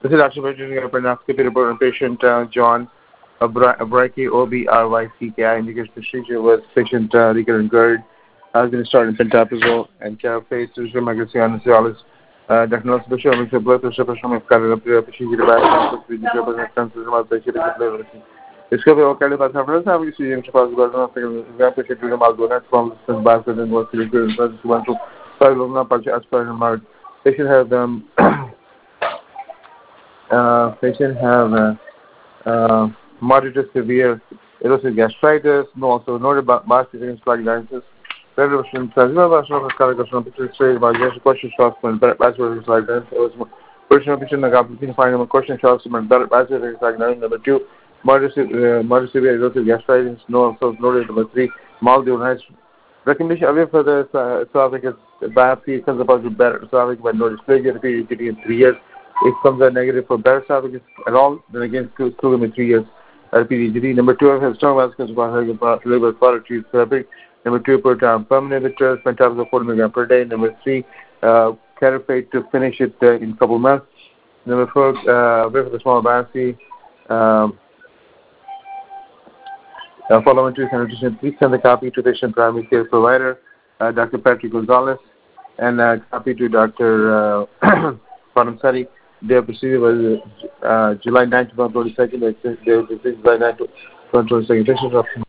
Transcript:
This is Dr. Benjamin Abernathy report on patient John Obrycki, O-B-R-Y-C-K-I. Indication procedure was patient recurrent GERD. Has been started in pentaprazole and carafate, cerebral migracion, cialis, diagnosis bishop, mixed blood pressure, pressure, procedure, discovery of cardiovascular have you seen patient during maldonate from basket and was one to 5 aspirin mark. Patient have patient have moderate to severe erosive gastritis, also noted basket diagnosis. Resolution plasma vascular cardiovascular picture by just question shots when vascular like that. It was personal picture in the gap. Final question shots when vascular like number 2. Moderate severe erosive gastritis, no also noted. Number 3. Maldionitis. Recommendation away for the esophagus biopsy comes about to better esophagus by no dysplasia repeated in 3 years. If comes out negative for better esophagus at all, then again still in 3 years. RPDGD. Number 2 has strong vascular liver quality therapy. Number 2, put permanent inhibitors, pentaprazole 40 milligram per day. Number 3, carafate to finish it in a couple months. Number 4, wait for the small biopsy. Following two sanitation, please send the copy to patient primary care provider, Dr. Patrick Gonzalez, and copy to Dr. Paramsari. Their procedure was July 9 to 22nd. July 9 to 22nd.